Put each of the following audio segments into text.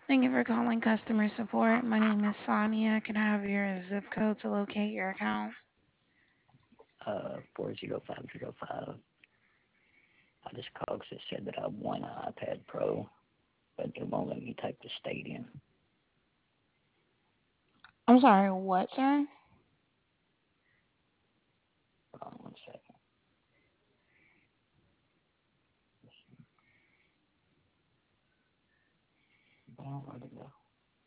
Thank you for calling customer support. My name is Sonia. Can I have your zip code to locate your account? 40505. I just called 'cause it said that I won an iPad Pro, but it won't let me type the state in. I'm sorry, what, sir? Hold on one second. Where'd it go?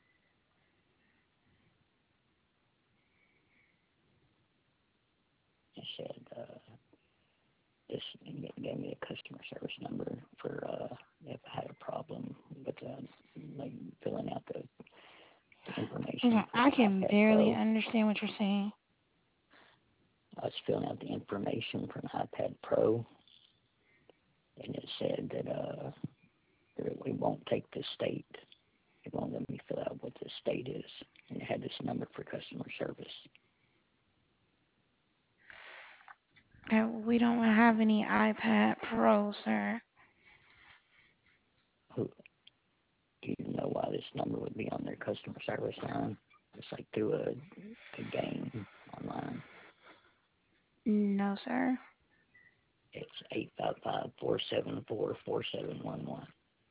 It said, this gave me a customer service number for if I had a problem with like filling out the information Okay, for I the can iPad barely Pro. understand what you're saying. I was filling out the information for an iPad Pro, and it said that it won't take the state. It won't let me fill out what the state is, and it had this number for customer service. Okay, we don't have any iPad Pro, sir. Who do you know why this number would be on their customer service line? It's like through a game online. No, sir. It's 855-474-4711. Is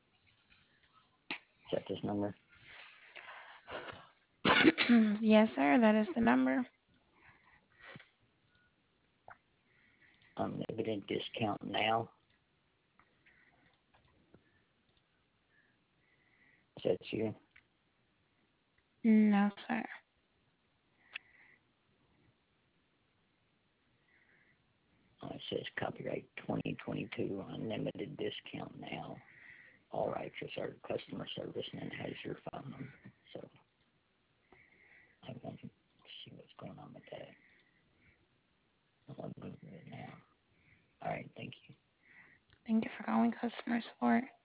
that this number? Yes, sir, that is the number. Unlimited discount now. Is that you? No, sir. It says copyright 2022, unlimited discount now. All rights reserved, customer service, and it has your phone number. So I want to see what's going on with that. I'm going to move it now. All right, thank you. Thank you for calling customer support.